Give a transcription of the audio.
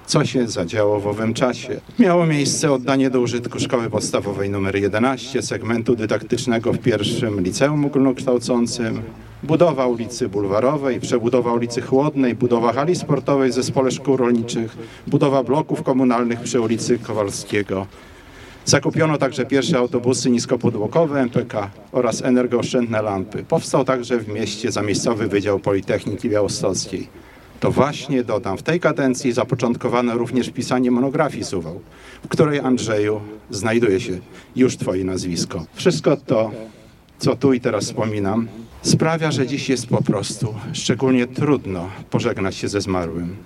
Co się zadziało w owym czasie? Miało miejsce oddanie do użytku Szkoły Podstawowej nr 11, segmentu dydaktycznego w pierwszym liceum ogólnokształcącym, budowa ulicy Bulwarowej, przebudowa ulicy Chłodnej, budowa hali sportowej w Zespole Szkół Rolniczych, budowa bloków komunalnych przy ulicy Kowalskiego. Zakupiono także pierwsze autobusy niskopodłokowe MPK oraz energooszczędne lampy. Powstał także w mieście zamiejscowy Wydział Politechniki Białostockiej. To właśnie, dodam, w tej kadencji zapoczątkowano również pisanie monografii Suwałk, w której, Andrzeju, znajduje się już twoje nazwisko. Wszystko to, co tu i teraz wspominam, sprawia, że dziś jest po prostu szczególnie trudno pożegnać się ze zmarłym.